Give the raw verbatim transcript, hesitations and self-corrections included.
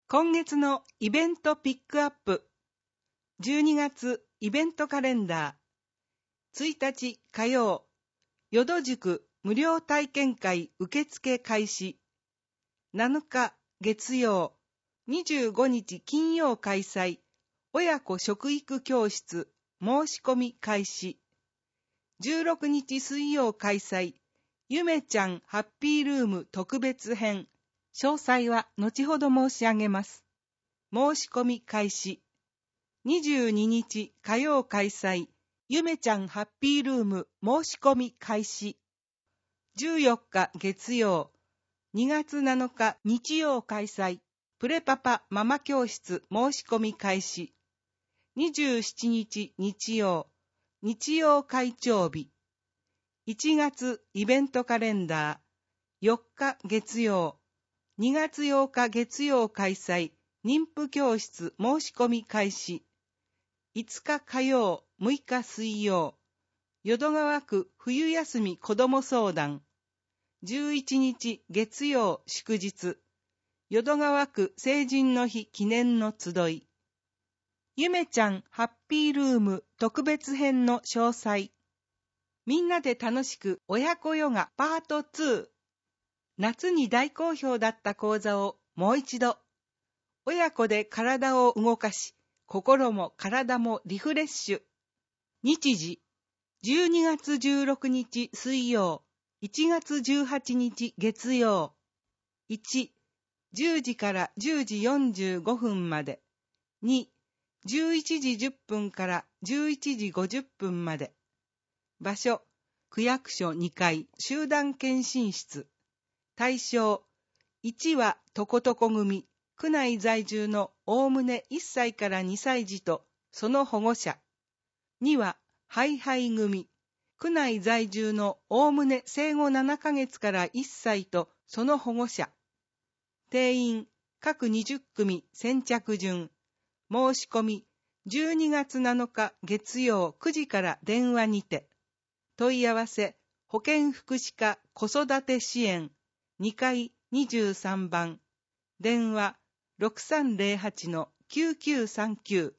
今月のイベントピックアップ。じゅうにがつイベントカレンダー。ついたち火曜、淀塾無料体験会受付開始。なのか月曜、にじゅうごにち金曜開催、親子食育教室申し込み開始。じゅうろくにち水曜開催、ゆめちゃんハッピールーム特別編。詳細は後ほど申し上げます。申し込み開始。にじゅうににち火曜開催、ゆめちゃんハッピールーム申し込み開始。じゅうよっか月曜、にがつなのか日曜開催、プレパパママ教室申し込み開始。にじゅうしちにち日曜、日曜会長日。いちがつイベントカレンダー、よっか月曜、にがつようか月曜開催、妊婦教室申し込み開始。いつか火曜、むいか水曜、淀川区冬休み子ども相談。じゅういちにち月曜祝日、淀川区成人の日記念の集い。ゆめちゃんハッピールーム特別編の詳細。みんなで楽しく親子ヨガパートツー。夏に大好評だった講座をもう一度。親子で体を動かし、心も体もリフレッシュ。日時、じゅうにがつじゅうろくにち水曜、いちがつじゅうはちにち月曜。いち、じゅうじからじゅうじよんじゅうごふんまで。に、じゅういちじじゅっぷんからじゅういちじごじゅっぷんまで。場所、区役所にかい集団検診室。対象、いちはとことこ組、区内在住のおおむねいっさいからにさい児とその保護者。にはハイハイ組、区内在住のおおむね生後ななかげつからいっさいとその保護者。定員、各にじゅっくみ先着順。申し込み、じゅうにがつなのか月曜くじから電話にて。問い合わせ、保健福祉課子育て支援、にかいにじゅうさんばん。電話、ろくさんぜろはちのきゅうきゅうさんきゅう。